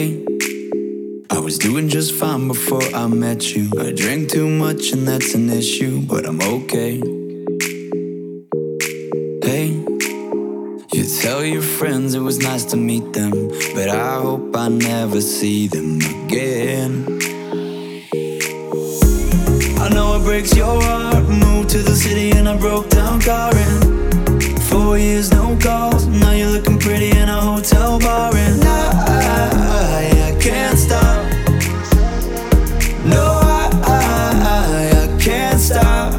Hey, I was doing just fine before I met you. I drank too much and that's an issue, but I'm okay. Hey, you tell your friends it was nice to meet them, but I hope I never see them again. I know it breaks your heart. Moved to the city and I broke down car in 4 years, no calls. Now you're looking pretty in a hotel bar, and I can't stop. No, I can't stop.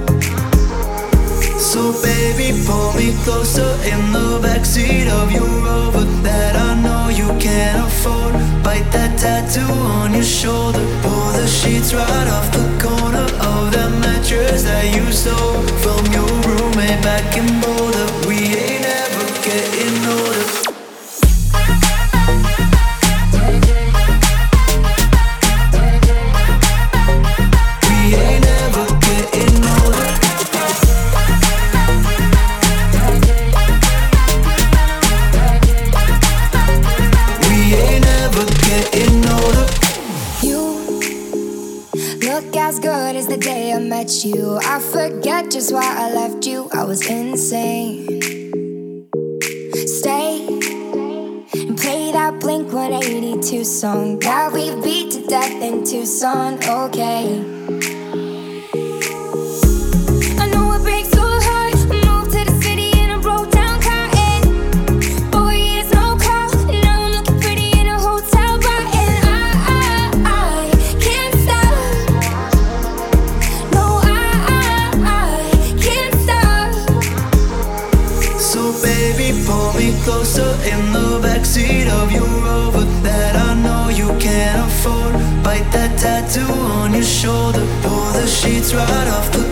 So baby, pull me closer in the backseat of your Rover that I know you can't afford. Bite that tattoo on your shoulder. Pull the sheets right off the corner of that mattress that you stole from your roommate back in Boulder. We ain't ever getting older. As good as the day I met you. I forget just why I left you. I was insane. Stay and play that Blink-182 song that we beat to death in Tucson. Okay. I know it breaks your heart. Moved to the city and I broke down cotton. 4 years, no call. Now I'm looking pretty in a hotel bar, and I can't stop. Pull me closer in the backseat of your Rover that I know you can't afford. Bite that tattoo on your shoulder. Pull the sheets right off the